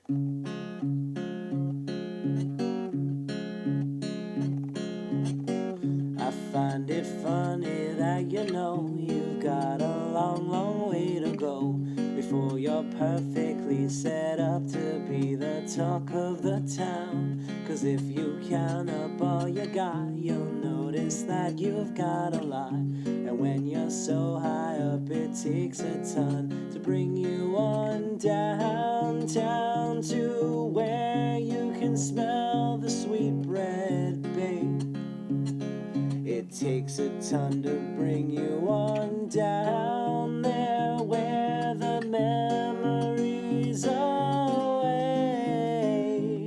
I find it funny that you've got a long, long way to go before you're perfectly set up to be the talk of the town. 'Cause if you count up all you got, you'll notice that you've got a lot. And when you're so high up, it takes a ton to bring you on downtown to where you can smell the sweet bread baked. It takes a ton to bring you on down there where the memories away.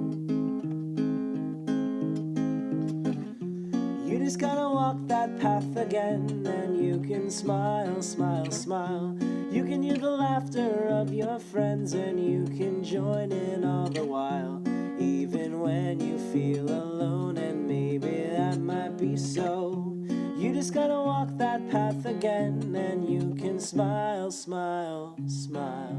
You just gotta walk that path again, and you can smile, smile, smile. You can hear the laughter of your friends, and you can join in all the while. Even when you feel alone, and maybe that might be so, you just gotta walk that path again, and you can smile, smile, smile.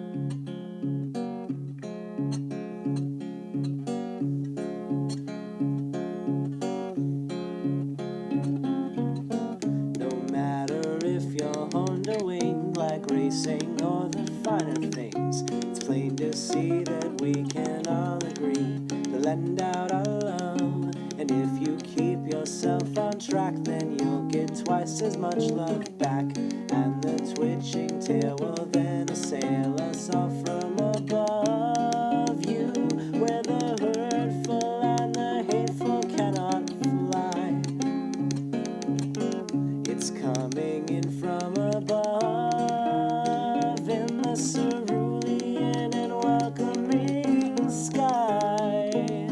No matter if you're horned or winged, like racing or the finer things, it's plain to see that we can all agree to lend out our love. And if you keep yourself on track, then you'll get twice as much love back. And the twitching tail will then assail us all from above you, where the hurtful and the hateful cannot fly. It's coming in from above in the cerulean and welcoming sky.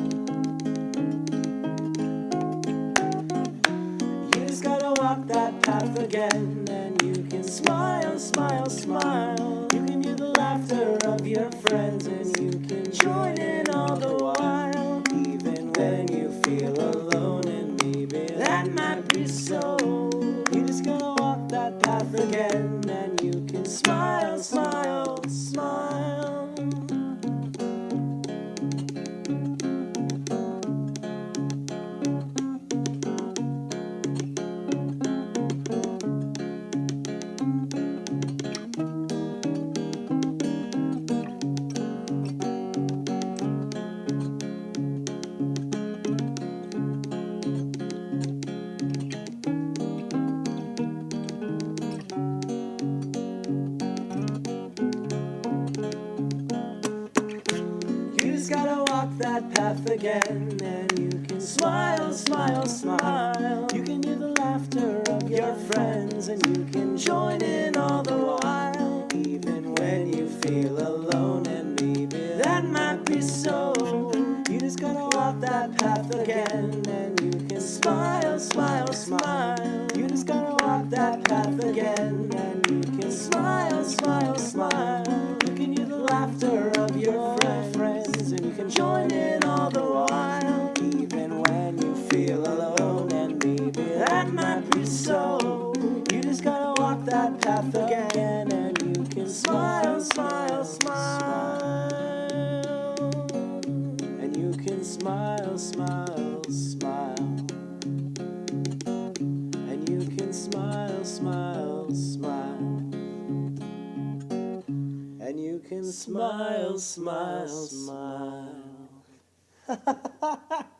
You just gotta walk that path again, and you can smile, smile, smile. You can hear the laughter of your friends, and you can join in all the while. Even when you feel alone, and maybe that might be so, you just gotta walk that path again, and you can smile, smile, smile. You just gotta walk that path again, and you can smile, smile, smile. You can hear the laughter of your friends, and you can join in all the while. Even when you feel alone, and maybe that might be so, you just gotta walk that path again, and you can smile, smile, smile. You just gotta walk that path again, and you can smile, smile, smile. You can hear the laughter of your friends, and you can join in all the while. Even when you feel alone, and maybe that might be so, you just gotta walk that path again, and you can smile, smile, smile. And you can smile, smile, smile. And you can smile, smile, smile. And you can smile, smile, smile.